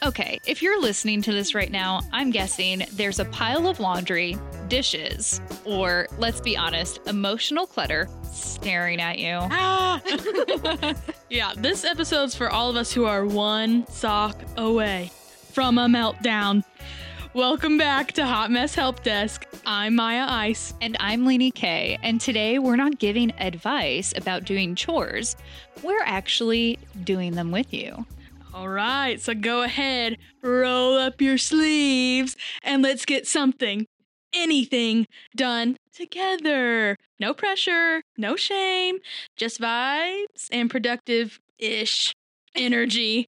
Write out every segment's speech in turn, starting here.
Okay, if you're listening to this right now, I'm guessing there's a pile of laundry, dishes, or let's be honest, emotional clutter staring at you. Ah! Yeah, this episode's for all of us who are one sock away from a meltdown. Welcome back to Hot Mess Help Desk. I'm Maya Ice. And I'm Lainey K. And today we're not giving advice about doing chores. We're actually doing them with you. All right, so go ahead, roll up your sleeves, and let's get anything done together. No pressure, no shame, just vibes and productive-ish energy.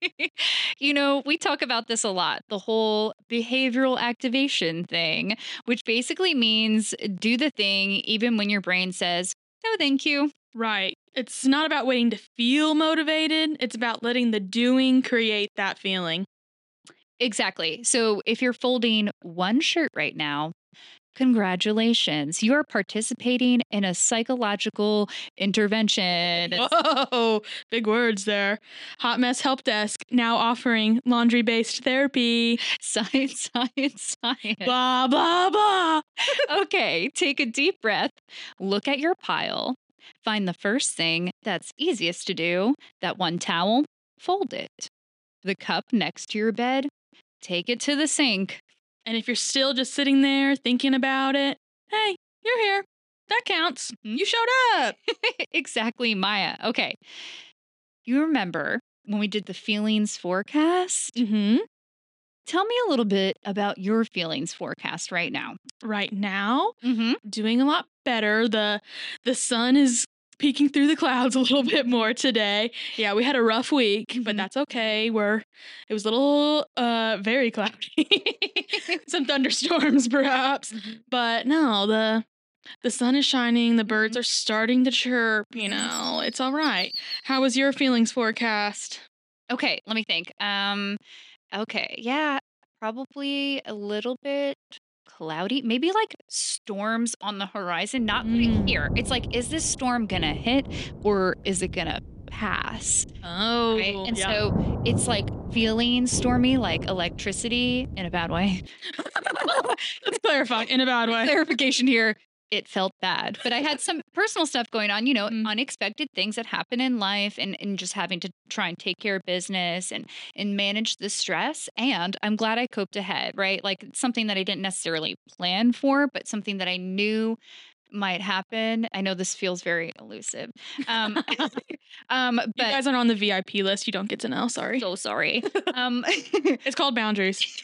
You know, we talk about this a lot, the whole behavioral activation thing, which basically means do the thing even when your brain says, no, thank you. Right. It's not about waiting to feel motivated. It's about letting the doing create that feeling. Exactly. So if you're folding one shirt right now, congratulations. You are participating in a psychological intervention. Whoa, big words there. Hot Mess Help Desk now offering laundry-based therapy. Science, science, science. Blah, blah, blah. Okay, take a deep breath, look at your pile, find the first thing that's easiest to do, that one towel, fold it. The cup next to your bed, take it to the sink. And if you're still just sitting there thinking about it, hey, you're here. That counts. You showed up. Exactly, Maya. Okay. You remember when we did the feelings forecast? Mm-hmm. Tell me a little bit about your feelings forecast right now. Right now, Mm-hmm. doing a lot better. The sun is peeking through the clouds a little bit more today. Yeah, we had a rough week, but that's okay. It was a little very cloudy. Some thunderstorms perhaps. But no, the sun is shining, the birds are starting to chirp, it's all right. How was your feelings forecast? Okay, let me think. Okay, yeah, probably a little bit cloudy, maybe like storms on the horizon, not right here. It's like, is this storm gonna hit or is it gonna pass? Oh, Right. And yeah. so it's like feeling stormy, like electricity in a bad way. Let's clarify in a bad way. Clarification here. It felt bad, but I had some personal stuff going on, unexpected things that happen in life and just having to try and take care of business and manage the stress. And I'm glad I coped ahead, right? Like it's something that I didn't necessarily plan for, but something that I knew might happen. I know this feels very elusive. But You guys aren't on the VIP list. You don't get to know. Sorry. so sorry. It's called boundaries.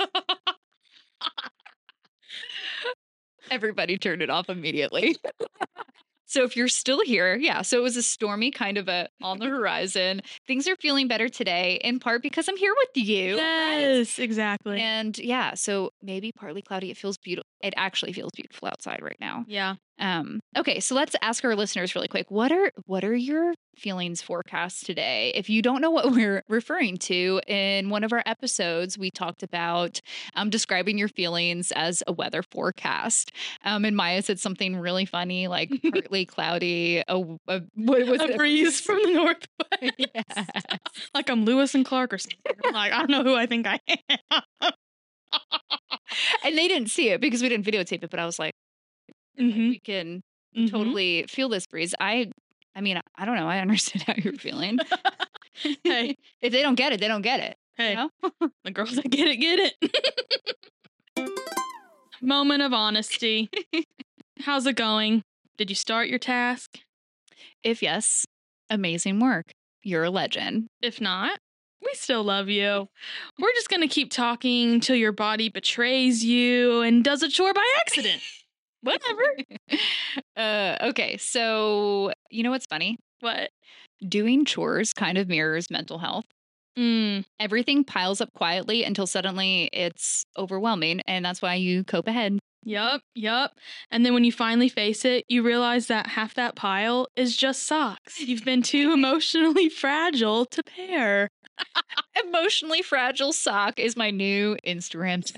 Everybody turned it off immediately. So if you're still here, yeah. So it was a stormy kind of on the horizon. Things are feeling better today, in part because I'm here with you. Yes, exactly. And yeah, so maybe partly cloudy. It feels beautiful. It actually feels beautiful outside right now. Yeah. Okay, so let's ask our listeners really quick. What are your feelings forecasts today? If you don't know what we're referring to, in one of our episodes, we talked about describing your feelings as a weather forecast. And Maya said something really funny, like partly cloudy, what was A it? breeze from the northwest. Yes. Like I'm Lewis and Clark or something. Like, I don't know who I think I am. And they didn't see it because we didn't videotape it, but I was like, we can totally feel this breeze. I mean, I don't know. I understand how you're feeling. Hey. If they don't get it, they don't get it. Hey, You know? the girls that get it. Moment of honesty. How's it going? Did you start your task? If yes, amazing work. You're a legend. If not, we still love you. We're just going to keep talking till your body betrays you and does a chore by accident. Whatever. Okay, so you know what's funny? What? Doing chores kind of mirrors mental health. Everything piles up quietly until suddenly it's overwhelming, and that's why you cope ahead. Yup. And then when you finally face it, you realize that half that pile is just socks. You've been too emotionally fragile to pair. Emotionally fragile sock is my new Instagram.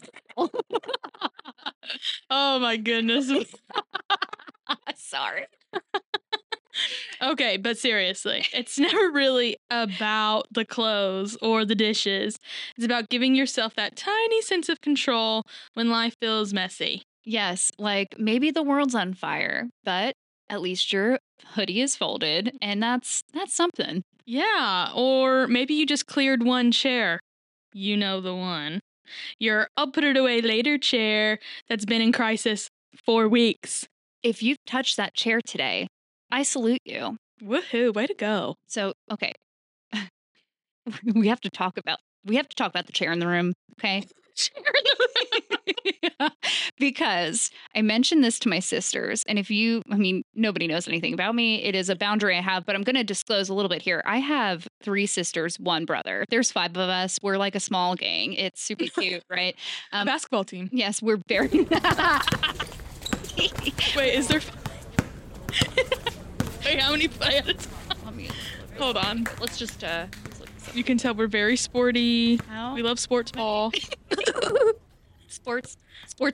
Oh my goodness. Sorry. Okay, but seriously, it's never really about the clothes or the dishes. It's about giving yourself that tiny sense of control when life feels messy. Yes, like maybe the world's on fire, but at least your hoodie is folded, and that's something. Yeah, or maybe you just cleared one chair. You know the one. Your I'll put it away later chair that's been in crisis for weeks. If you've touched that chair today, I salute you. Woohoo, way to go. So, okay. we have to talk about the chair in the room, okay? Because I mentioned this to my sisters, and nobody knows anything about me. It is a boundary I have, but I'm going to disclose a little bit here. I have 3 sisters, 1 brother. There's 5 of us. We're like a small gang. It's super cute, right? Basketball team. Yes, we're very. Wait, is there? Wait, how many play at a time? Hold on. Let's just. You can tell we're very sporty. How? We love sports ball. Sports.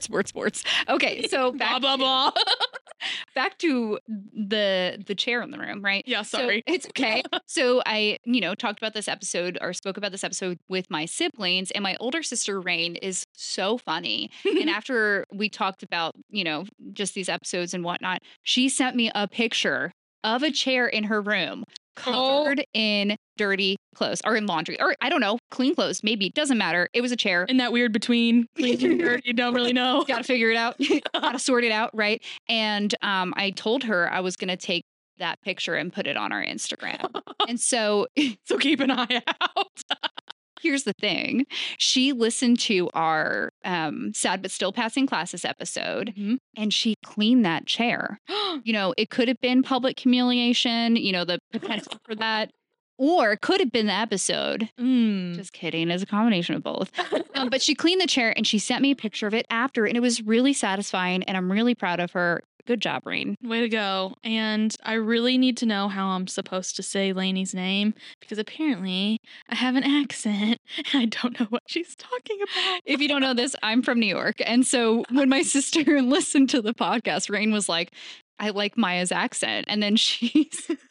Okay, so blah blah blah. Back to the chair in the room, right? Yeah, sorry. So it's okay. So I, talked about this episode or spoke about this episode with my siblings, and my older sister Rain is so funny. And after we talked about, just these episodes and whatnot, she sent me a picture of a chair in her room covered in dirty clothes or in laundry or I don't know, clean clothes. Maybe it doesn't matter. It was a chair. In that weird between clean and dirty, you don't really know. Got to figure it out. Got to sort it out. Right. And I told her I was going to take that picture and put it on our Instagram. And so keep an eye out. Here's the thing. She listened to our Sad But Still Passing Classes episode, and she cleaned that chair. It could have been public humiliation, the potential for that. Or it could have been the episode. Just kidding. It's a combination of both. But she cleaned the chair and she sent me a picture of it after. And it was really satisfying. And I'm really proud of her. Good job, Rain. Way to go. And I really need to know how I'm supposed to say Lainey's name because apparently I have an accent and I don't know what she's talking about. If you don't know this, I'm from New York. And so when my sister listened to the podcast, Rain was like, I like Maya's accent. And then she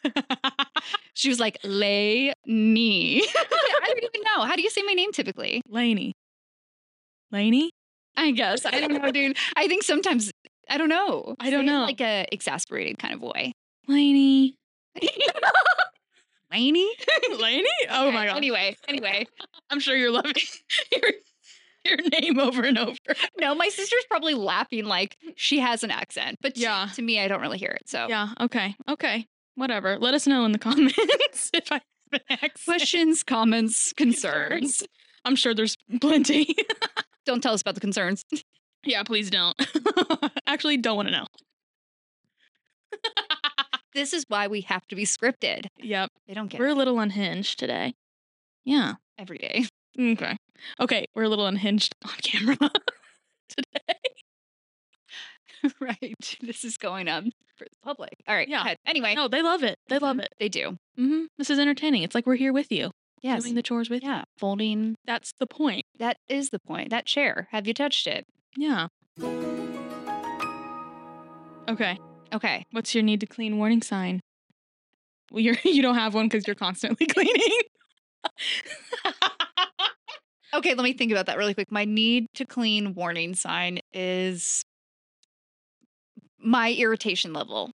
was like, Lainey. I don't even know. How do you say my name typically? Lainey. Lainey? I guess. I don't know, dude. I think sometimes, I don't know. I don't know. Like a exasperated kind of way. Lainey. Lainey? Lainey? Oh Okay, my God. Anyway. I'm sure you're loving your name over and over. No, my sister's probably laughing like she has an accent. But yeah, to me, I don't really hear it. So yeah, okay. Whatever. Let us know in the comments if I have an accent. Questions, comments, concerns. I'm sure there's plenty. Don't tell us about the concerns. Yeah, please don't. Actually, don't want to know. This is why we have to be scripted. Yep. They don't get We're it. a little unhinged today. Yeah. Every day. Okay. We're a little unhinged on camera today. Right. This is going up for the public. All right. Yeah. Go ahead. Anyway. No, they love it. They love it. They do. Mm-hmm. This is entertaining. It's like we're here with you. Yes. Doing the chores with you. Yeah. Folding. That's the point. That is the point. That chair. Have you touched it? Yeah. Okay. What's your need to clean warning sign? Well, you don't have one because you're constantly cleaning. Okay, let me think about that really quick. My need to clean warning sign is my irritation level.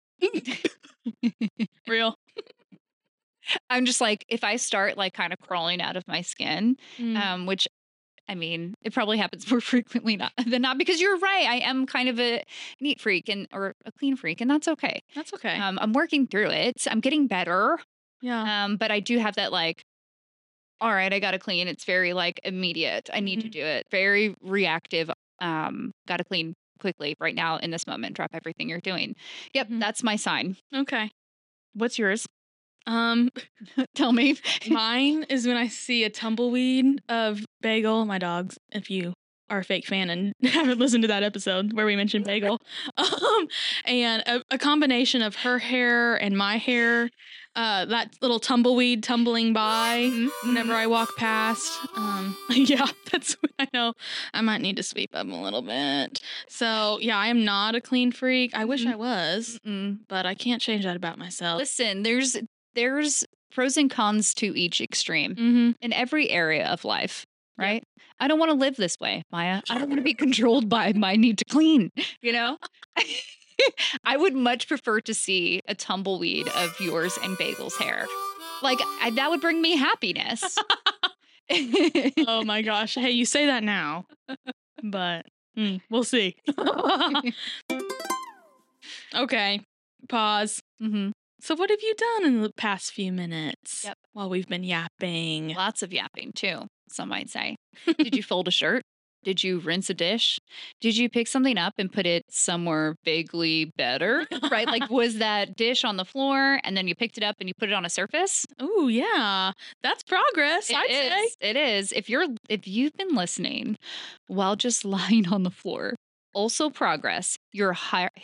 Real. I'm just like, if I start like kind of crawling out of my skin, which I mean, it probably happens more frequently than not, because you're right. I am kind of a neat freak or a clean freak, and that's okay. That's okay. I'm working through it. I'm getting better. Yeah. But I do have that like, all right, I got to clean. It's very like immediate. I need to do it. Very reactive. Got to clean quickly right now in this moment. Drop everything you're doing. Yep. That's my sign. Okay. What's yours? Tell me. Mine is when I see a tumbleweed of Bagel, my dogs, if you are a fake fan and haven't listened to that episode where we mentioned Bagel, and a combination of her hair and my hair that little tumbleweed tumbling by whenever I walk past. Yeah, that's what I know. I might need to sweep up a little bit. So yeah, I am not a clean freak. I wish I was, but I can't change that about myself. Listen, there's pros and cons to each extreme in every area of life, right? Yep. I don't want to live this way, Maya. I don't want to be controlled by my need to clean, you know? I would much prefer to see a tumbleweed of yours and Bagel's hair. Like, that would bring me happiness. Oh my gosh. Hey, you say that now, but we'll see. Okay, pause. So what have you done in the past few minutes while we've been yapping? Lots of yapping, too, some might say. Did you fold a shirt? Did you rinse a dish? Did you pick something up and put it somewhere vaguely better? Right? Like, was that dish on the floor and then you picked it up and you put it on a surface? Oh, yeah. That's progress, I'd say. It is. If you've been listening while just lying on the floor, also progress. Your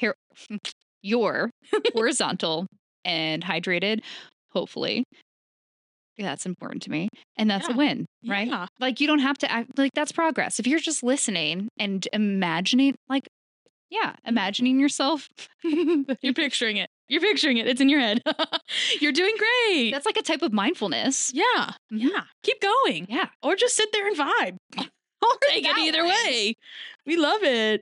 horizontal and hydrated, hopefully. That's important to me. And that's a win, right? Yeah. Like, you don't have to act like that's progress. If you're just listening and imagining, imagining yourself. You're picturing it. It's in your head. You're doing great. That's like a type of mindfulness. Yeah. Yeah. Keep going. Yeah. Or just sit there and vibe. I'll take it either way. We love it.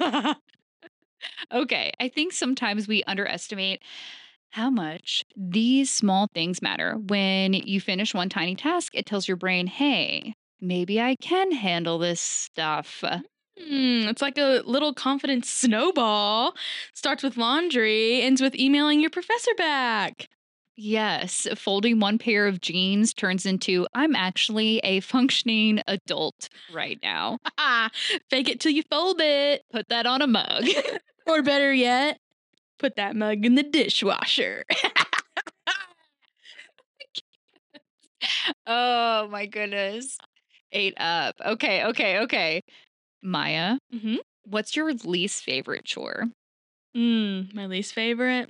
Okay. I think sometimes we underestimate how much these small things matter. When you finish one tiny task, it tells your brain, hey, maybe I can handle this stuff. It's like a little confidence snowball. Starts with laundry, ends with emailing your professor back. Yes, folding one pair of jeans turns into, I'm actually a functioning adult right now. Fake it till you fold it. Put that on a mug. Or better yet, put that mug in the dishwasher. Oh my goodness. Ate up. Okay. Maya, what's your least favorite chore? My least favorite?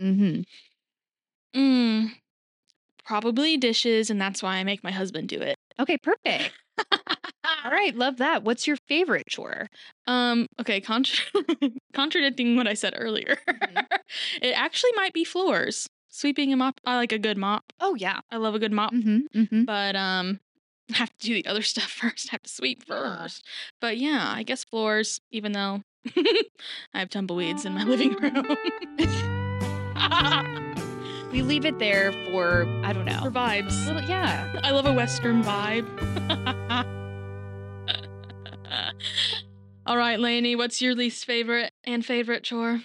Probably dishes, and that's why I make my husband do it. Okay, perfect. All right, love that. What's your favorite chore? Okay, contradicting what I said earlier. It actually might be floors. Sweeping and mop. I like a good mop. Oh, yeah. I love a good mop. But I have to do the other stuff first. I have to sweep first. But yeah, I guess floors, even though I have tumbleweeds in my living room. We leave it there for, I don't know. For vibes. Yeah. I love a Western vibe. All right, Lainey, what's your least favorite and favorite chore?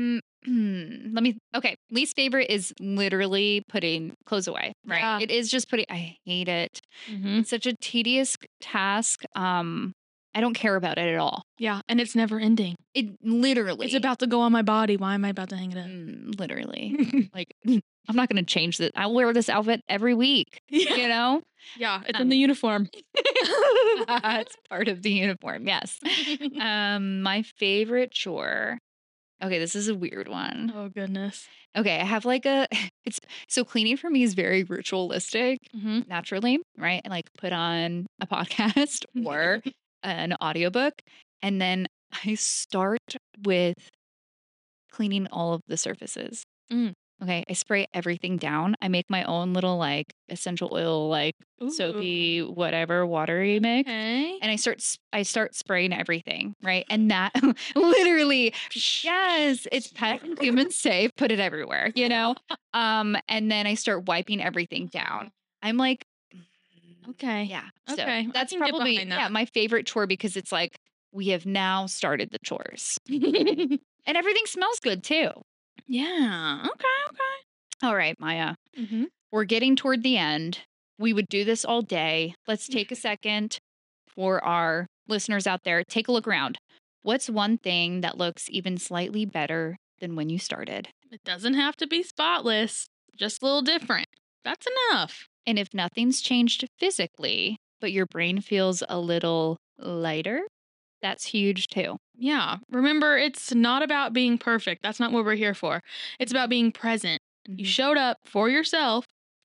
Okay. Least favorite is literally putting clothes away, right? Yeah. It is just I hate it. It's such a tedious task. I don't care about it at all. Yeah, and it's never ending. It literally. It's about to go on my body. Why am I about to hang it up? Literally. Like, I'm not going to change this. I'll wear this outfit every week, you know? Yeah, it's in the uniform. It's part of the uniform, yes. My favorite chore. Okay, this is a weird one. Oh, goodness. Okay, I have so cleaning for me is very ritualistic, naturally, right? I like put on a podcast or an audiobook, and then I start with cleaning all of the surfaces. Okay, I spray everything down. I make my own little essential oil, soapy, whatever, watery mix. Okay. And I start spraying everything, right? And that literally, yes, it's pet and human safe. Put it everywhere, you know? And then I start wiping everything down. I'm like, okay. Yeah. Okay. So that's probably my favorite chore because it's like we have now started the chores. And everything smells good too. Yeah. Okay. All right, Maya. We're getting toward the end. We would do this all day. Let's take a second for our listeners out there. Take a look around. What's one thing that looks even slightly better than when you started? It doesn't have to be spotless, just a little different. That's enough. And if nothing's changed physically, but your brain feels a little lighter, that's huge too. Yeah. Remember, it's not about being perfect. That's not what we're here for. It's about being present. You showed up for yourself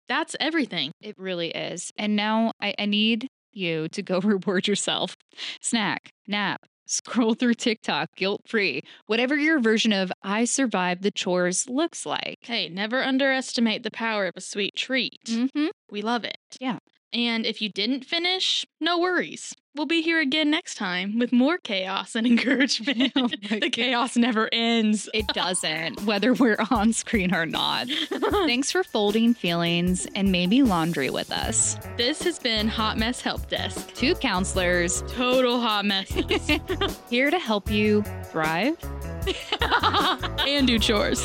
That's everything. It really is. And now I need you to go reward yourself. Snack, nap, scroll through TikTok, guilt-free, whatever your version of I survived the chores looks like. Hey, never underestimate the power of a sweet treat. Mm-hmm. We love it. Yeah. And if you didn't finish, no worries. We'll be here again next time with more chaos and encouragement. Oh the chaos never ends. It doesn't, whether we're on screen or not. Thanks for folding feelings and maybe laundry with us. This has been Hot Mess Help Desk. 2 counselors. Total hot messes. Here to help you thrive. And do chores.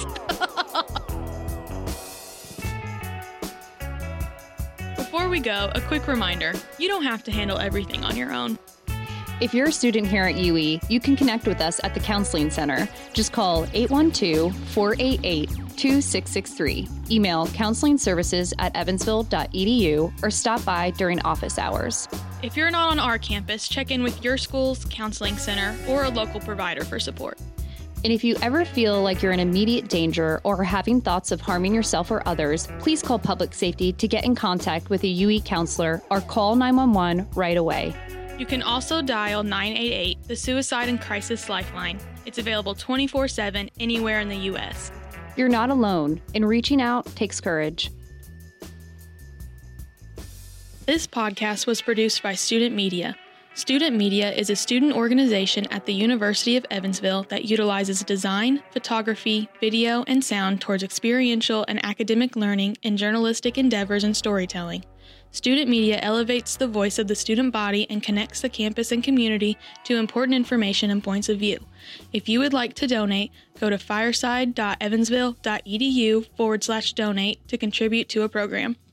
Before we go, a quick reminder, you don't have to handle everything on your own. If you're a student here at UE, you can connect with us at the Counseling Center. Just call 812-488-2663. Email counselingservices@evansville.edu or stop by during office hours. If you're not on our campus, check in with your school's counseling center or a local provider for support. And if you ever feel like you're in immediate danger or are having thoughts of harming yourself or others, please call Public Safety to get in contact with a UE counselor or call 911 right away. You can also dial 988, the Suicide and Crisis Lifeline. It's available 24/7 anywhere in the U.S. You're not alone, and reaching out takes courage. This podcast was produced by Student Media. Student Media is a student organization at the University of Evansville that utilizes design, photography, video, and sound towards experiential and academic learning in journalistic endeavors and storytelling. Student Media elevates the voice of the student body and connects the campus and community to important information and points of view. If you would like to donate, go to fireside.evansville.edu/donate to contribute to a program.